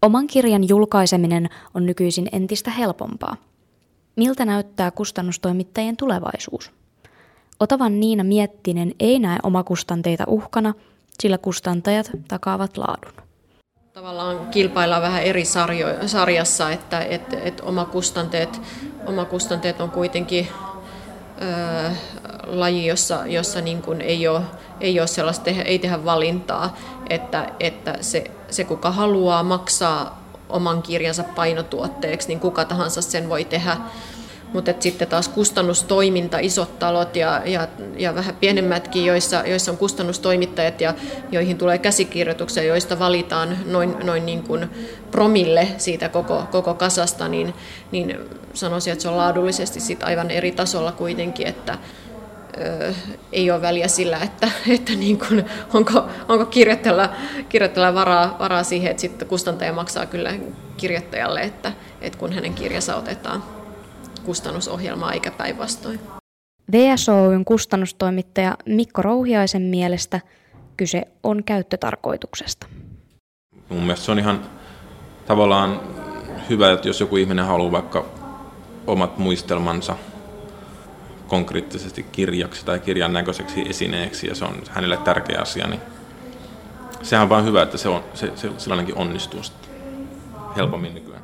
Oman kirjan julkaiseminen on nykyisin entistä helpompaa. Miltä näyttää kustannustoimittajien tulevaisuus? Otavan Niina Miettinen ei näe omakustanteita uhkana, sillä kustantajat takaavat laadun. Tavallaan kilpaillaan vähän eri sarjassa, että omakustanteet on kuitenkin laji, jossa niin kuin ei ole sellaista, ei tehdä valintaa, että se kuka haluaa maksaa oman kirjansa painotuotteeksi, niin kuka tahansa sen voi tehdä. Mutta sitten taas kustannustoiminta, isot talot ja vähän pienemmätkin, joissa on kustannustoimittajat ja joihin tulee käsikirjoituksia, joista valitaan noin niin kuin promille siitä koko kasasta, niin sanoisin, että se on laadullisesti sit aivan eri tasolla kuitenkin, että ei ole väliä sillä, että niin kuin, onko kirjoittajalla varaa siihen, että sitten kustantaja maksaa kyllä kirjoittajalle, että kun hänen kirjansa otetaan kustannusohjelmaa eikä päinvastoin. VSOY:n kustannustoimittaja Mikko Rouhiaisen mielestä kyse on käyttötarkoituksesta. Mun mielestä se on ihan tavallaan hyvä, että jos joku ihminen haluaa vaikka omat muistelmansa konkreettisesti kirjaksi tai kirjan näköiseksi esineeksi ja se on hänelle tärkeä asia, niin sehän on vaan hyvä, että se sellainenkin onnistuu helpommin nykyään.